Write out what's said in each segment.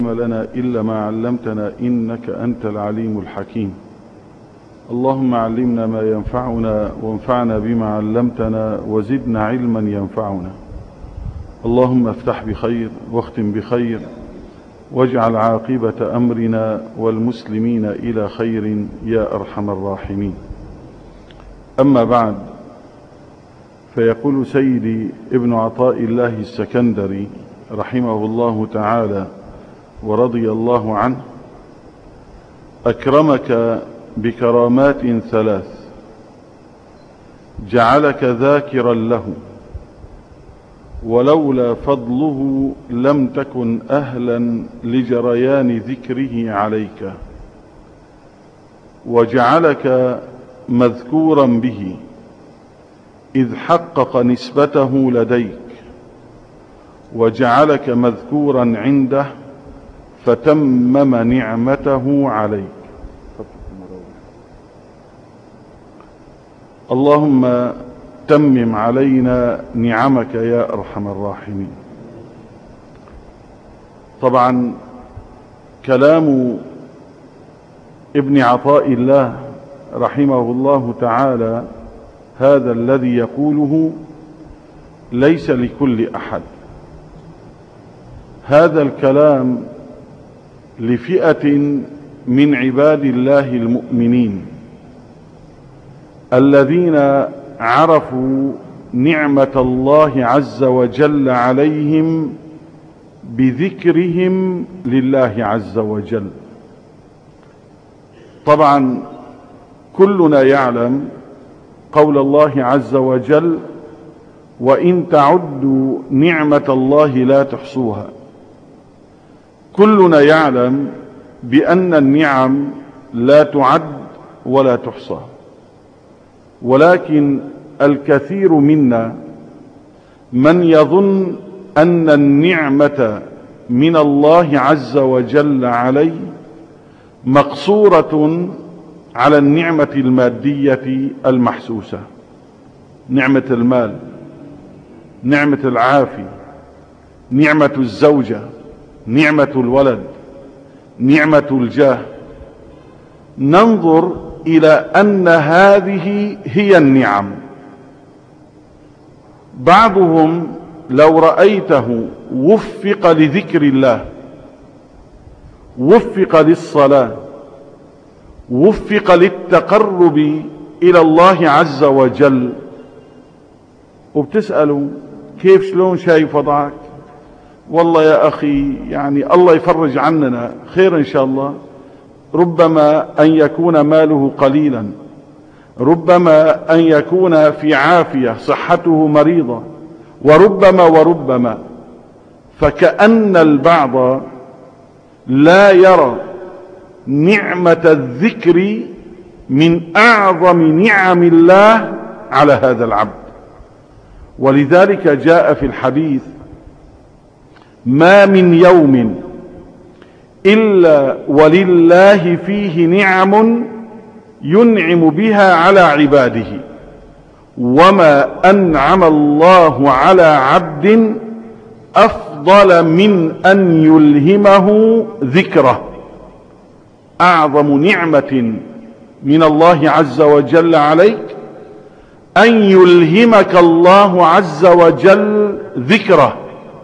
لنا إلا ما علمتنا إنك أنت العليم الحكيم. اللهم علمنا ما ينفعنا وانفعنا بما علمتنا وزدنا علما ينفعنا. اللهم افتح بخير واختم بخير واجعل عاقبة أمرنا والمسلمين إلى خير يا أرحم الراحمين. أما بعد، فيقول سيدي ابن عطاء الله السكندري رحمه الله تعالى ورضي الله عنه: أكرمك بكرامات ثلاث، جعلك ذاكرا له، ولولا فضله لم تكن أهلا لجريان ذكره عليك، وجعلك مذكورا به إذ حقق نسبته لديك، وجعلك مذكورا عنده فتمم نعمته عليك. اللهم تمم علينا نعمك يا أرحم الراحمين. طبعا كلام ابن عطاء الله رحمه الله تعالى هذا الذي يقوله ليس لكل أحد، هذا الكلام لفئة من عباد الله المؤمنين الذين عرفوا نعمة الله عز وجل عليهم بذكرهم لله عز وجل. طبعا كلنا يعلم قول الله عز وجل: وإن تعدوا نعمة الله لا تحصوها. كلنا يعلم بأن النعم لا تعد ولا تحصى، ولكن الكثير منا من يظن أن النعمة من الله عز وجل عليه مقصورة على النعمة المادية المحسوسة، نعمة المال، نعمة العافية، نعمة الزوجة، نعمة الولد، نعمة الجاه. ننظر إلى أن هذه هي النعم. بعضهم لو رأيته وفق لذكر الله، وفق للصلاة، وفق للتقرب إلى الله عز وجل، وبتسأله كيف شلون شايف وضعك؟ والله يا أخي يعني الله يفرج عننا، خير إن شاء الله. ربما أن يكون ماله قليلا، ربما أن يكون في عافية، صحته مريضة، وربما فكأن البعض لا يرى نعمة الذكر من أعظم نعم الله على هذا العبد. ولذلك جاء في الحديث: ما من يوم إلا ولله فيه نعم ينعم بها على عباده، وما أنعم الله على عبد أفضل من أن يلهمه ذكره. أعظم نعمة من الله عز وجل عليك أن يلهمك الله عز وجل ذكره،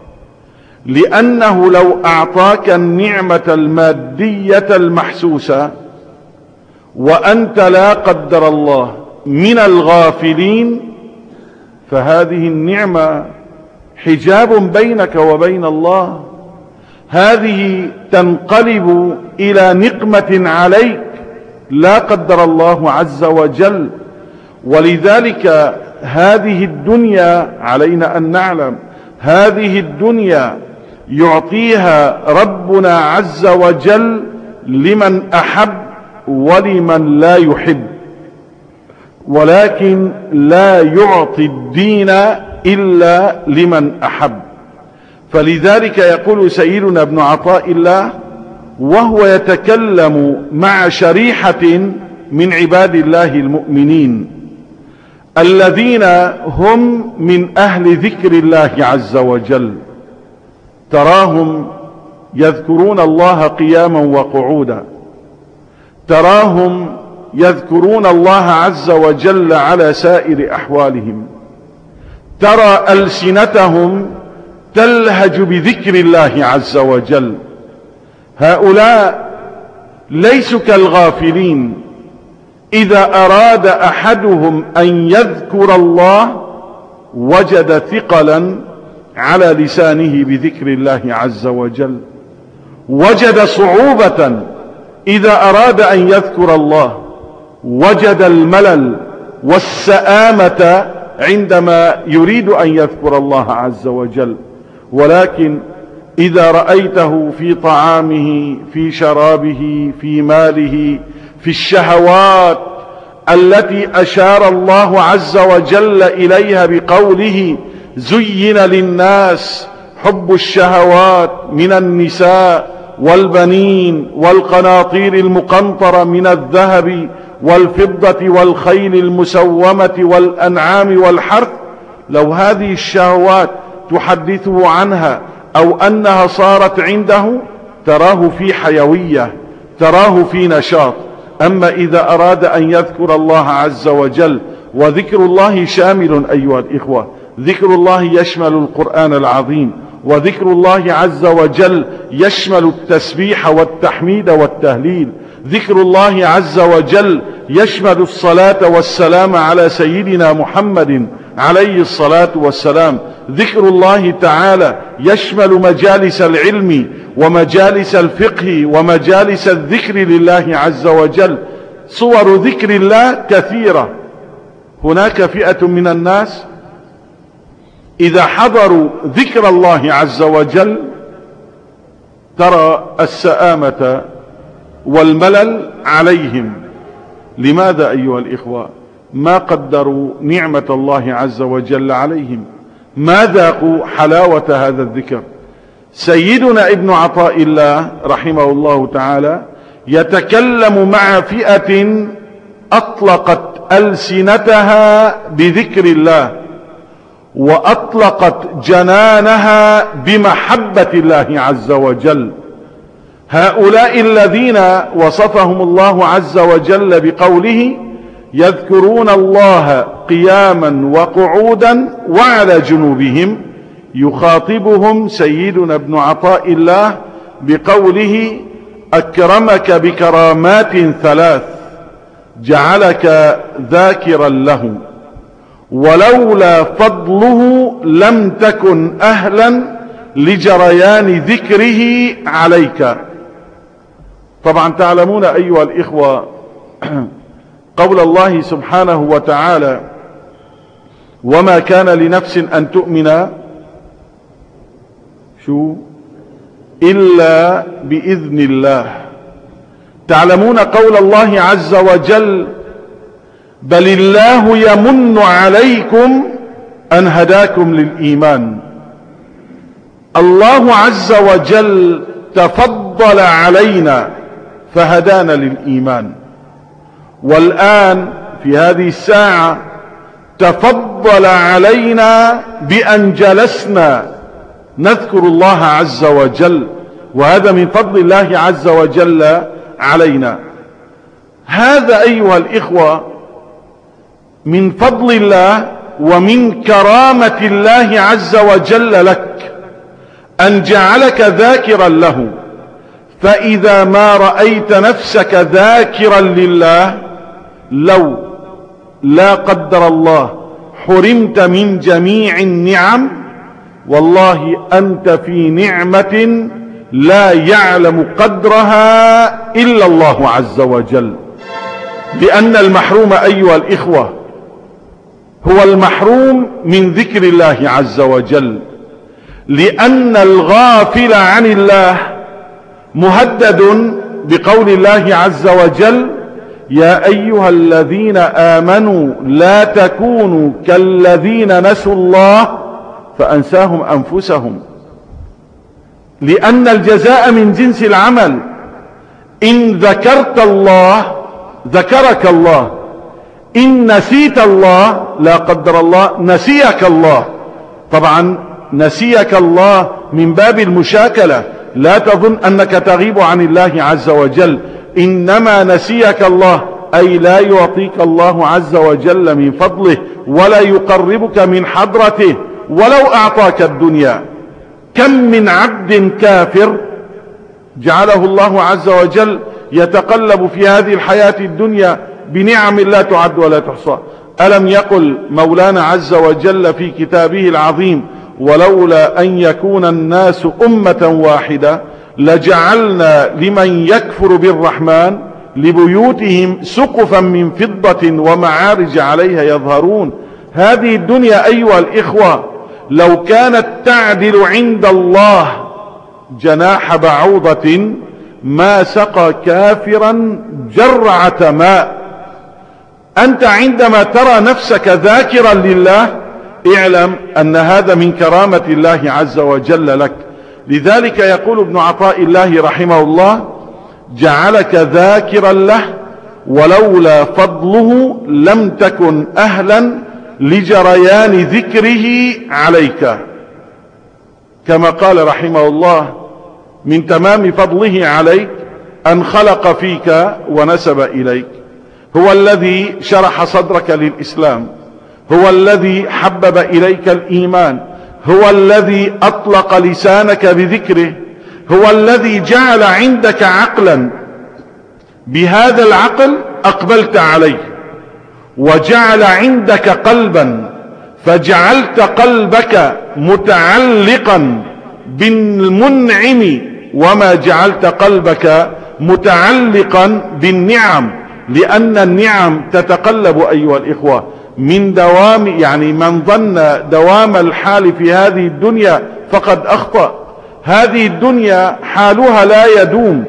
لأنه لو أعطاك النعمة المادية المحسوسة وأنت لا قدر الله من الغافلين، فهذه النعمة حجاب بينك وبين الله، هذه تنقلب إلى نقمة عليك لا قدر الله عز وجل. ولذلك هذه الدنيا علينا أن نعلم هذه الدنيا يعطيها ربنا عز وجل لمن أحب ولمن لا يحب، ولكن لا يعطي الدين إلا لمن أحب. فلذلك يقول سيدنا ابن عطاء الله وهو يتكلم مع شريحة من عباد الله المؤمنين الذين هم من أهل ذكر الله عز وجل، تراهم يذكرون الله قياما وقعودا، تراهم يذكرون الله عز وجل على سائر أحوالهم، ترى ألسنتهم تلهج بذكر الله عز وجل. هؤلاء ليسوا كالغافلين، إذا أراد أحدهم أن يذكر الله وجد ثقلا على لسانه بذكر الله عز وجل، وجد صعوبة إذا أراد أن يذكر الله، وجد الملل والسآمة عندما يريد أن يذكر الله عز وجل. ولكن إذا رأيته في طعامه، في شرابه، في ماله، في الشهوات التي أشار الله عز وجل إليها بقوله: زين للناس حب الشهوات من النساء والبنين والقناطير المقنطرة من الذهب والفضة والخيل المسومة والأنعام والحرث، لو هذه الشهوات تحدثه عنها أو أنها صارت عنده تراه في حيوية، تراه في نشاط. أما إذا أراد أن يذكر الله عز وجل، وذكر الله شامل أيها الإخوة، ذكر الله يشمل القرآن العظيم، وذكر الله عز وجل يشمل التسبيح والتحميد والتهليل، ذكر الله عز وجل يشمل الصلاة والسلام على سيدنا محمد عليه الصلاة والسلام، ذكر الله تعالى يشمل مجالس العلم ومجالس الفقه ومجالس الذكر لله عز وجل. صور ذكر الله كثيرة. هناك فئة من الناس إذا حضروا ذكر الله عز وجل ترى السآمة والملل عليهم. لماذا أيها الإخوة؟ ما قدروا نعمة الله عز وجل عليهم، ما ذاقوا حلاوة هذا الذكر. سيدنا ابن عطاء الله رحمه الله تعالى يتكلم مع فئة أطلقت ألسنتها بذكر الله، وأطلقت جنانها بمحبة الله عز وجل. هؤلاء الذين وصفهم الله عز وجل بقوله: يذكرون الله قياما وقعودا وعلى جنوبهم، يخاطبهم سيدنا ابن عطاء الله بقوله: أكرمك بكرامات ثلاث، جعلك ذاكرا له، ولولا فضله لم تكن أهلا لجريان ذكره عليك. طبعا تعلمون أيها الإخوة قول الله سبحانه وتعالى: وما كان لنفس أن تؤمن إلا بإذن الله. تعلمون قول الله عز وجل: بل الله يمن عليكم أن هداكم للإيمان. الله عز وجل تفضل علينا فهدانا للإيمان، والآن في هذه الساعة تفضل علينا بأن جلسنا نذكر الله عز وجل، وهذا من فضل الله عز وجل علينا. هذا أيها الإخوة من فضل الله ومن كرامة الله عز وجل لك، أن جعلك ذاكرا له. فإذا ما رأيت نفسك ذاكرا لله، لو لا قدر الله حرمت من جميع النعم، والله أنت في نعمة لا يعلم قدرها إلا الله عز وجل. لأن المحروم أيها الإخوة هو المحروم من ذكر الله عز وجل، لأن الغافل عن الله مهدد بقول الله عز وجل: يا أيها الذين آمنوا لا تكونوا كالذين نسوا الله فأنساهم أنفسهم. لأن الجزاء من جنس العمل، إن ذكرت الله ذكرك الله، إن نسيت الله لا قدر الله نسيك الله. طبعا نسيك الله من باب المشاكلة، لا تظن أنك تغيب عن الله عز وجل، إنما نسيك الله، أي لا يعطيك الله عز وجل من فضله ولا يقربك من حضرته ولو أعطاك الدنيا. كم من عبد كافر جعله الله عز وجل يتقلب في هذه الحياة الدنيا بنعم لا تعد ولا تحصى. ألم يقل مولانا عز وجل في كتابه العظيم: ولولا أن يكون الناس أمة واحدة لجعلنا لمن يكفر بالرحمن لبيوتهم سقفا من فضة ومعارج عليها يظهرون. هذه الدنيا أيها الإخوة لو كانت تعدل عند الله جناح بعوضة ما سقى كافرا جرعة ماء. أنت عندما ترى نفسك ذاكرا لله اعلم أن هذا من كرامة الله عز وجل لك. لذلك يقول ابن عطاء الله رحمه الله: جعلك ذاكرا له ولولا فضله لم تكن أهلا لجريان ذكره عليك. كما قال رحمه الله: من تمام فضله عليك أن خلق فيك ونسب إليك. هو الذي شرح صدرك للإسلام، هو الذي حبب إليك الإيمان، هو الذي أطلق لسانك بذكره، هو الذي جعل عندك عقلا، بهذا العقل أقبلت عليه، وجعل عندك قلبا فجعلت قلبك متعلقا بالمنعم، وما جعلت قلبك متعلقا بالنعم، لأن النعم تتقلب أيها الإخوة من دوام، يعني من ظن دوام الحال في هذه الدنيا فقد أخطأ. هذه الدنيا حالها لا يدوم،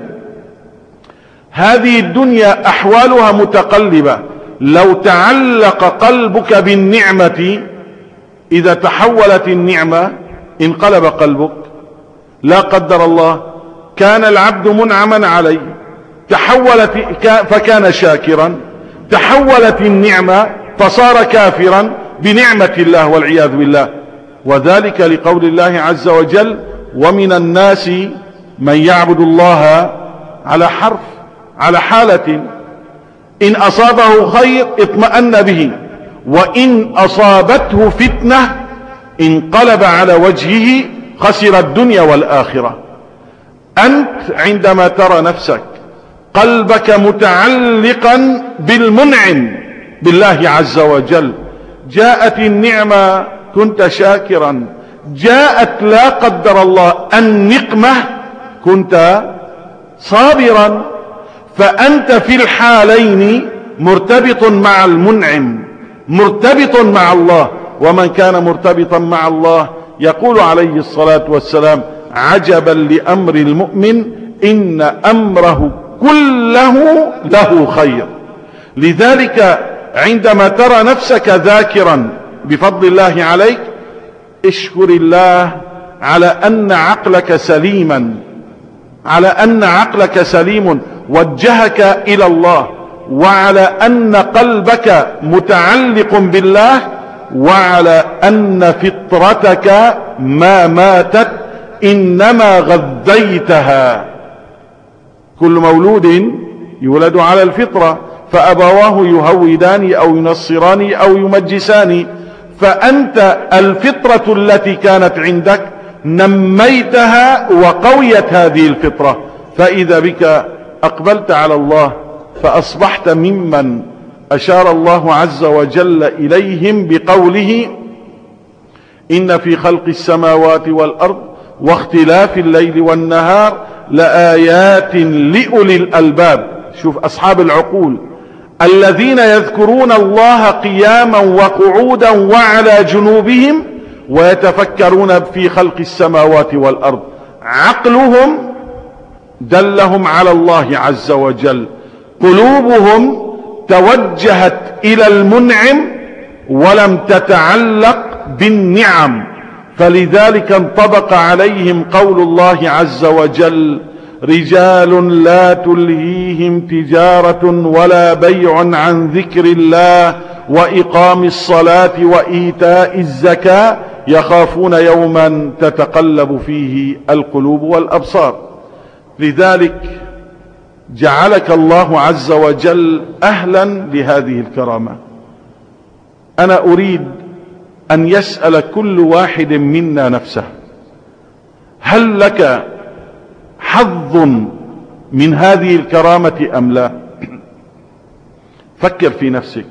هذه الدنيا أحوالها متقلبة. لو تعلق قلبك بالنعمة، إذا تحولت النعمة انقلب قلبك، لا قدر الله كان العبد منعما عليه تحولت فكان شاكرا، تحولت النعمة فصار كافرا بنعمة الله والعياذ بالله. وذلك لقول الله عز وجل: ومن الناس من يعبد الله على حرف، على حالة، إن أصابه خير اطمأن به، وإن أصابته فتنة انقلب على وجهه خسر الدنيا والآخرة. أنت عندما ترى نفسك قلبك متعلقا بالمنعم بالله عز وجل، جاءت النعمة كنت شاكرا، جاءت لا قدر الله النقمة كنت صابرا. فأنت في الحالين مرتبط مع المنعم، مرتبط مع الله. ومن كان مرتبطا مع الله يقول عليه الصلاة والسلام: عجبا لأمر المؤمن إن أمره كله له خير. لذلك عندما ترى نفسك ذاكرا بفضل الله عليك اشكر الله على أن عقلك سليما، على أن عقلك سليم وجهك إلى الله، وعلى أن قلبك متعلق بالله، وعلى أن فطرتك ما ماتت إنما غذيتها. كل مولود يولد على الفطرة، فأبواه يهودان أو ينصران أو يمجسان. فأنت الفطرة التي كانت عندك نميتها وقويت هذه الفطرة، فإذا بك أقبلت على الله فأصبحت ممن أشار الله عز وجل إليهم بقوله: إن في خلق السماوات والأرض واختلاف الليل والنهار لآيات لأولي الألباب. شوف أصحاب العقول الذين يذكرون الله قياما وقعودا وعلى جنوبهم ويتفكرون في خلق السماوات والأرض. عقلهم دلهم على الله عز وجل، قلوبهم توجهت إلى المنعم ولم تتعلق بالنعم، فلذلك انطبق عليهم قول الله عز وجل: رجال لا تلهيهم تجارة ولا بيع عن ذكر الله وإقام الصلاة وإيتاء الزكاة يخافون يوما تتقلب فيه القلوب والأبصار. لذلك جعلك الله عز وجل أهلا لهذه الكرامة. أنا أريد أن يسأل كل واحد منا نفسه: هل لك حظ من هذه الكرامة أم لا؟ فكر في نفسك.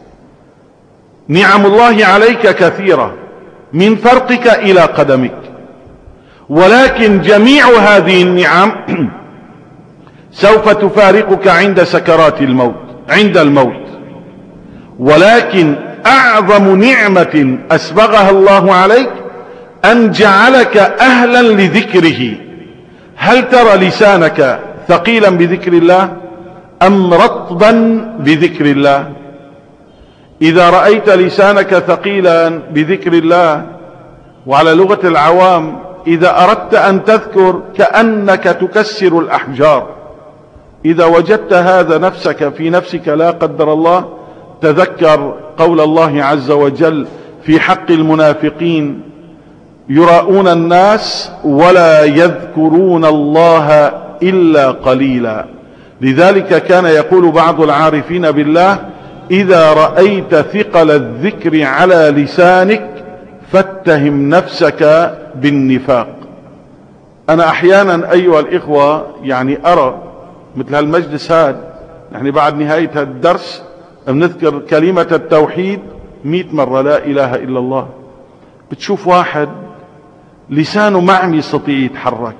نعم الله عليك كثيرة من فرقك إلى قدمك، ولكن جميع هذه النعم سوف تفارقك عند سكرات الموت، عند الموت. ولكن أعظم نعمة أسبغها الله عليك أن جعلك أهلا لذكره. هل ترى لسانك ثقيلا بذكر الله أم رطبا بذكر الله؟ إذا رأيت لسانك ثقيلا بذكر الله، وعلى لغة العوام إذا أردت أن تذكر كأنك تكسر الأحجار، إذا وجدت هذا نفسك في نفسك لا قدر الله، تذكر قول الله عز وجل في حق المنافقين: يراؤون الناس ولا يذكرون الله إلا قليلا. لذلك كان يقول بعض العارفين بالله: إذا رأيت ثقل الذكر على لسانك فاتهم نفسك بالنفاق. أنا أحيانا أيها الإخوة يعني أرى مثل هالمجلس هذا، نحن بعد نهاية الدرس بنذكر كلمة التوحيد 100 مرة، لا إله إلا الله. بتشوف واحد لسانه معمي يستطيع يتحرك،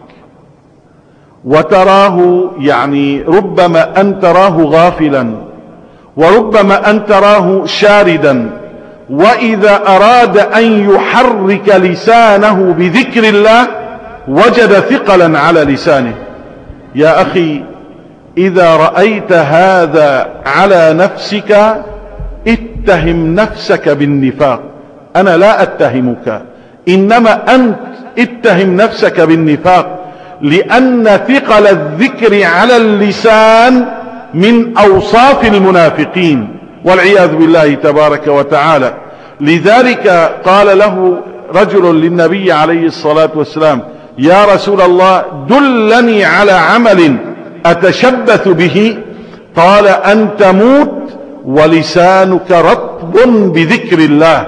وتراه يعني ربما أن تراه غافلا، وربما أن تراه شاردا، وإذا أراد أن يحرك لسانه بذكر الله وجد ثقلا على لسانه. يا أخي، إذا رأيت هذا على نفسك اتهم نفسك بالنفاق. أنا لا أتهمك، إنما أنت اتهم نفسك بالنفاق، لأن ثقل الذكر على اللسان من أوصاف المنافقين والعياذ بالله تبارك وتعالى. لذلك قال له رجل للنبي عليه الصلاة والسلام: يا رسول الله، دلني على عمل أتشبث به. قال: أن تموت ولسانك رطب بذكر الله.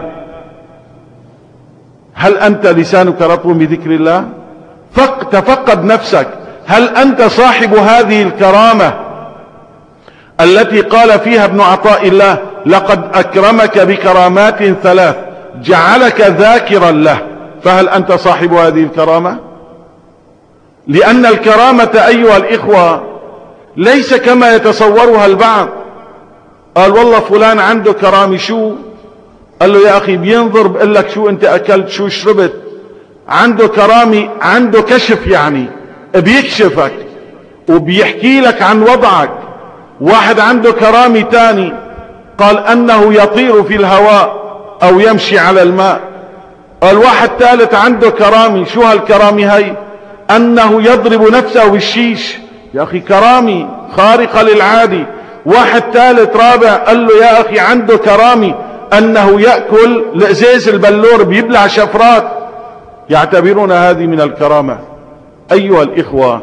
هل أنت لسانك رطب بذكر الله؟ تفقد نفسك. هل أنت صاحب هذه الكرامة التي قال فيها ابن عطاء الله: لقد أكرمك بكرامات 3 جعلك ذاكرا له؟ فهل أنت صاحب هذه الكرامة؟ لأن الكرامة أيها الإخوة ليس كما يتصورها البعض. قال: والله فلان عنده كرامة. شو؟ قال له: يا أخي، بينظر بقول لك شو أنت أكلت، شو شربت. عنده كرامة، عنده كشف، يعني بيكشفك وبيحكي لك عن وضعك. واحد عنده كرامة تاني، قال أنه يطير في الهواء أو يمشي على الماء. قال واحد ثالث عنده كرامة. شو هالكرامة هي؟ أنه يضرب نفسه بالشيش. يا أخي، كرامة خارقة للعادة. واحد ثالث رابع قال له: يا أخي، عنده كرامة أنه يأكل لأزاز البلور، بيبلع شفرات. يعتبرون هذه من الكرامة. أيها الإخوة،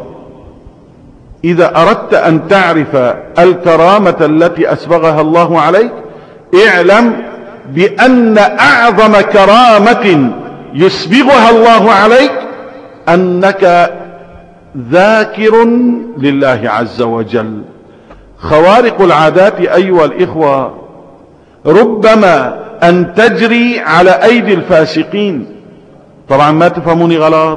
إذا أردت أن تعرف الكرامة التي أسبغها الله عليك، اعلم بأن أعظم كرامة يسبغها الله عليك أنك ذاكر لله عز وجل. خوارق العادات أيها الإخوة ربما أن تجري على أيدي الفاسقين. طبعا ما تفهموني غلط،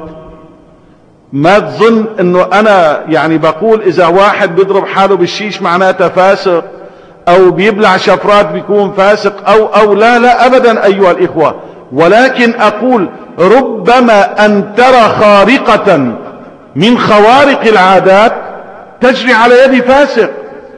ما تظن انه انا يعني بقول اذا واحد بيضرب حاله بالشيش معناته فاسق، او بيبلع شفرات بيكون فاسق، او لا ابدا ايها الاخوة. ولكن اقول ربما ان ترى خارقة من خوارق العادات تجري على يد فاسق.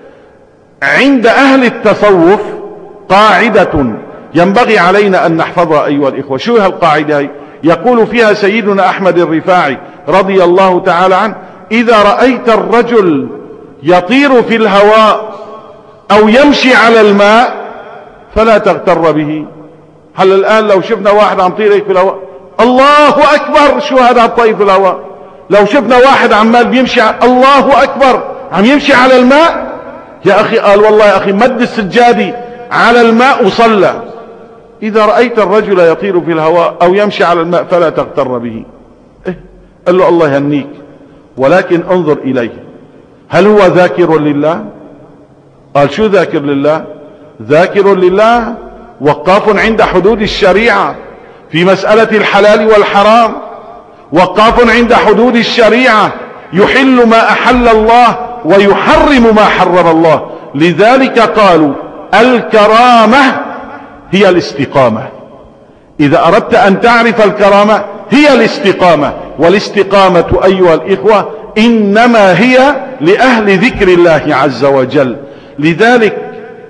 عند اهل التصوف قاعدة ينبغي علينا ان نحفظها ايها الاخوة. شو هالقاعدة هي؟ يقول فيها سيدنا أحمد الرفاعي رضي الله تعالى عنه: إذا رأيت الرجل يطير في الهواء أو يمشي على الماء فلا تغتر به. هل الآن لو شفنا واحد عم يطير في الهواء الله أكبر. شو هذا الطير في الهواء؟ لو شفنا واحد عمال بيمشي الله أكبر عم يمشي على الماء، يا أخي قال والله يا أخي مد السجادي على الماء وصلى. إذا رأيت الرجل يطير في الهواء أو يمشي على الماء فلا تغتر به. قال له الله يهنيك، ولكن انظر إليه، هل هو ذاكر لله؟ قال شو ذاكر لله؟ ذاكر لله وقاف عند حدود الشريعة في مسألة الحلال والحرام، وقاف عند حدود الشريعة يحل ما أحل الله ويحرم ما حرم الله. لذلك قالوا الكرامة هي الاستقامة. إذا أردت أن تعرف الكرامة هي الاستقامة، والاستقامة أيها الإخوة إنما هي لأهل ذكر الله عز وجل. لذلك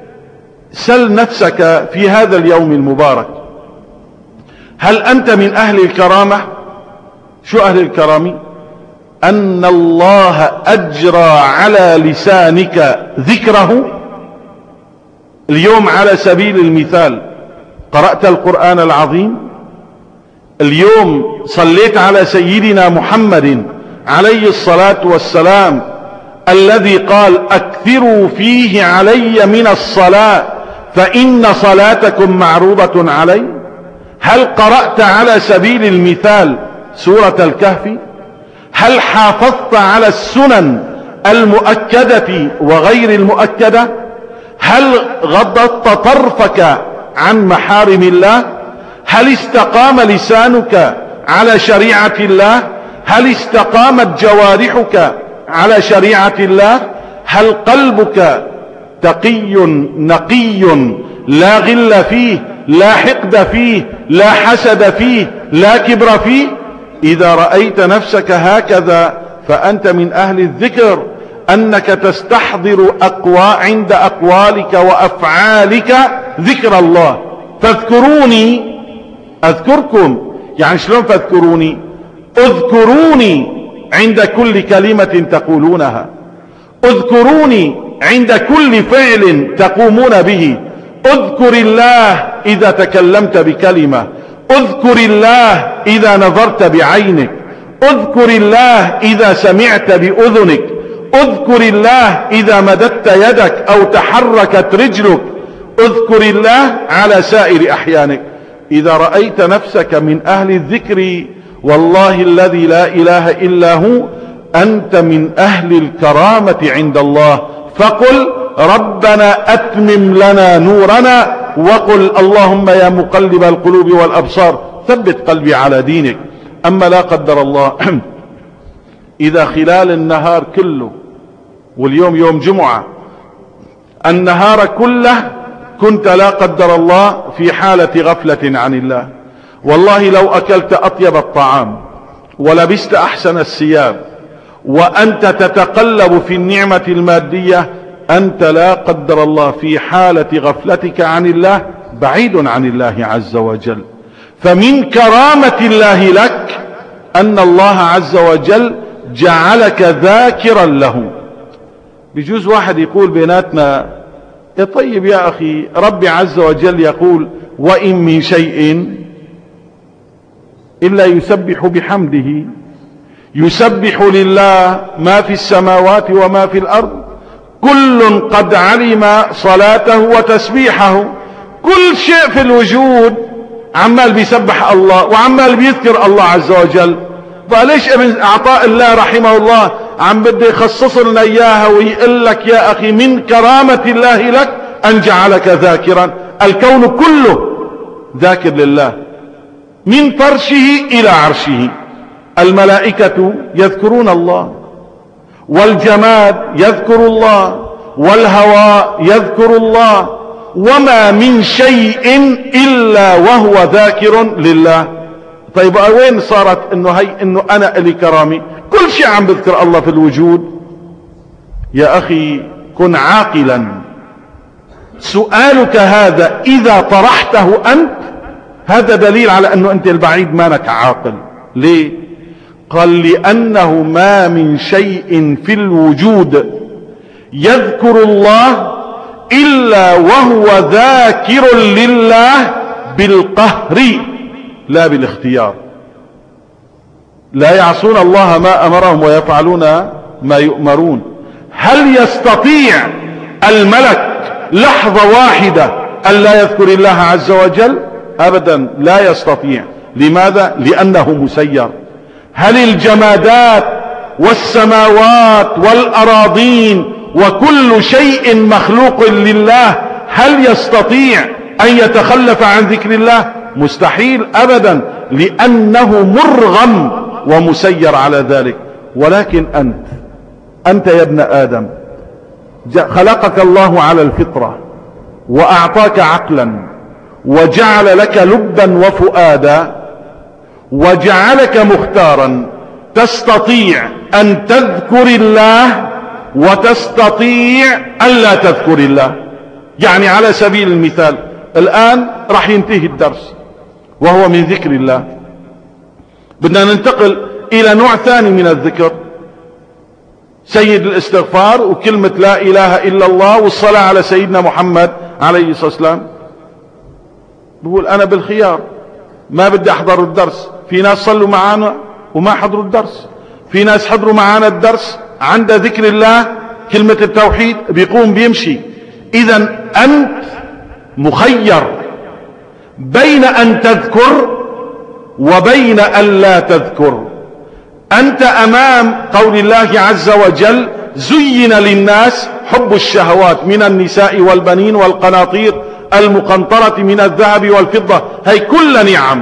سل نفسك في هذا اليوم المبارك، هل أنت من أهل الكرامة؟ شو أهل الكرامة؟ أن الله أجرى على لسانك ذكره. اليوم على سبيل المثال قرأت القرآن العظيم، اليوم صليت على سيدنا محمد عليه الصلاة والسلام الذي قال أكثروا فيه علي من الصلاة فإن صلاتكم معروضة علي. هل قرأت على سبيل المثال سورة الكهف؟ هل حافظت على السنن المؤكدة وغير المؤكدة؟ هل غضضت طرفك عن محارم الله؟ هل استقام لسانك على شريعة الله؟ هل استقامت جوارحك على شريعة الله؟ هل قلبك تقي نقي لا غل فيه، لا حقد فيه، لا حسد فيه، لا كبر فيه؟ إذا رأيت نفسك هكذا فأنت من أهل الذكر، أنك تستحضر عند أقوالك وأفعالك ذكر الله. فاذكروني أذكركم. يعني شلون فاذكروني؟ اذكروني عند كل كلمة تقولونها، اذكروني عند كل فعل تقومون به. اذكر الله إذا تكلمت بكلمة، اذكر الله إذا نظرت بعينك، اذكر الله إذا سمعت بأذنك، اذكر الله إذا مددت يدك أو تحركت رجلك، اذكر الله على سائر أحيانك. إذا رأيت نفسك من أهل الذكر والله الذي لا إله إلا هو أنت من أهل الكرامة عند الله. فقل ربنا أتمم لنا نورنا، وقل اللهم يا مقلب القلوب والأبصار ثبت قلبي على دينك. أما لا قدر الله إذا خلال النهار كله، واليوم يوم جمعة، النهار كله كنت لا قدر الله في حالة غفلة عن الله، والله لو أكلت أطيب الطعام ولبست أحسن الثياب وأنت تتقلب في النعمة المادية، أنت لا قدر الله في حالة غفلتك عن الله بعيد عن الله عز وجل. فمن كرامة الله لك أن الله عز وجل جعلك ذاكرا له. بجوز واحد يقول بيناتنا طيب يا أخي ربي عز وجل يقول وإن من شيء إلا يسبح بحمده، يسبح لله ما في السماوات وما في الأرض، كل قد علم صلاته وتسبيحه. كل شيء في الوجود عمال بيسبح الله وعمال بيذكر الله عز وجل. فليش ابن عطاء الله رحمه الله عم بده يخصص لنا اياها ويقول لك يا اخي من كرامة الله لك ان جعلك ذاكرا. الكون كله ذاكر لله من فرشه الى عرشه. الملائكة يذكرون الله، والجماد يذكر الله، والهواء يذكر الله، وما من شيء الا وهو ذاكر لله. طيب وين صارت انه انا الي كرامي؟ كل شيء عم بذكر الله في الوجود. يا اخي كن عاقلا. سؤالك هذا اذا طرحته انت هذا دليل على انه انت البعيد مانك عاقل. ليه؟ قال لانه ما من شيء في الوجود يذكر الله الا وهو ذاكر لله بالقهر لا بالاختيار. لا يعصون الله ما أمرهم ويفعلون ما يؤمرون. هل يستطيع الملك لحظة واحدة أن لا يذكر الله عز وجل؟ أبدا لا يستطيع. لماذا؟ لأنه مسير. هل الجمادات والسماوات والأراضين وكل شيء مخلوق لله هل يستطيع أن يتخلف عن ذكر الله؟ مستحيل أبدا، لأنه مرغم ومسير على ذلك. ولكن أنت يا ابن آدم خلقك الله على الفطرة وأعطاك عقلا وجعل لك لبا وفؤادا وجعلك مختارا، تستطيع أن تذكر الله وتستطيع أن لا تذكر الله. يعني على سبيل المثال الآن راح ينتهي الدرس وهو من ذكر الله، بدنا ننتقل إلى نوع ثاني من الذكر، سيد الاستغفار وكلمة لا إله إلا الله والصلاة على سيدنا محمد عليه الصلاة والسلام. بقول أنا بالخيار، ما بدي أحضر الدرس. في ناس صلوا معانا وما حضروا الدرس، في ناس حضروا معانا الدرس عند ذكر الله كلمة التوحيد بيقوم بيمشي. إذن أنت مخير بين أن تذكر وبين أن لا تذكر. أنت أمام قول الله عز وجل زين للناس حب الشهوات من النساء والبنين والقناطير المقنطرة من الذهب والفضة. هي كل نعم،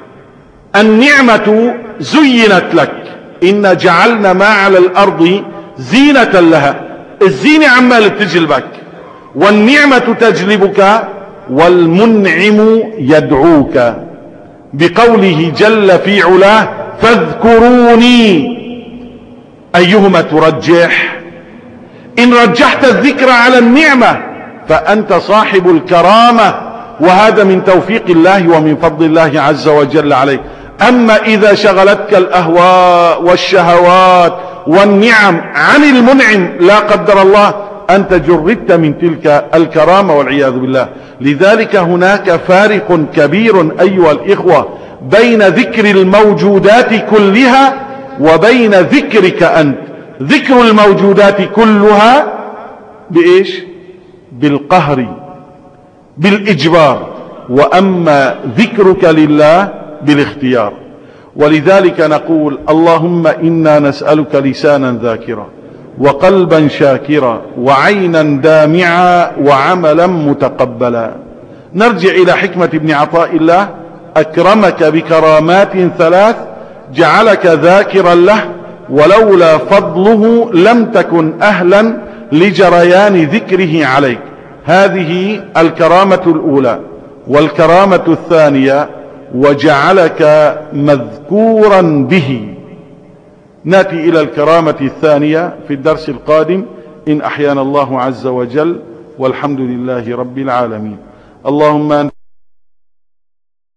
النعمة زينت لك، إن جعلنا ما على الأرض زينة لها. الزينة عمال تجلبك والنعمة تجلبك والمنعم يدعوك بقوله جل في علاه فاذكروني أيهما ترجح. إن رجحت الذكر على النعمة فأنت صاحب الكرامة، وهذا من توفيق الله ومن فضل الله عز وجل عليك. أما إذا شغلتك الأهواء والشهوات والنعم عن المنعم لا قدر الله، أنت جردت من تلك الكرامة والعياذ بالله. لذلك هناك فارق كبير أيها الإخوة بين ذكر الموجودات كلها وبين ذكرك أنت. ذكر الموجودات كلها بإيش؟ بالقهر بالإجبار، وأما ذكرك لله بالاختيار. ولذلك نقول اللهم إنا نسألك لسانا ذاكرا وقلبا شاكرا وعينا دامعا وعملا متقبلا. نرجع إلى حكمة ابن عطاء الله: أكرمك بكرامات ثلاث جعلك ذاكرا له، ولولا فضله لم تكن أهلا لجريان ذكره عليك. هذه الكرامة الأولى. والكرامة الثانية: وجعلك مذكورا به. نأتي إلى الكرامة الثانية في الدرس القادم إن أحيانا الله عز وجل، والحمد لله رب العالمين. اللهم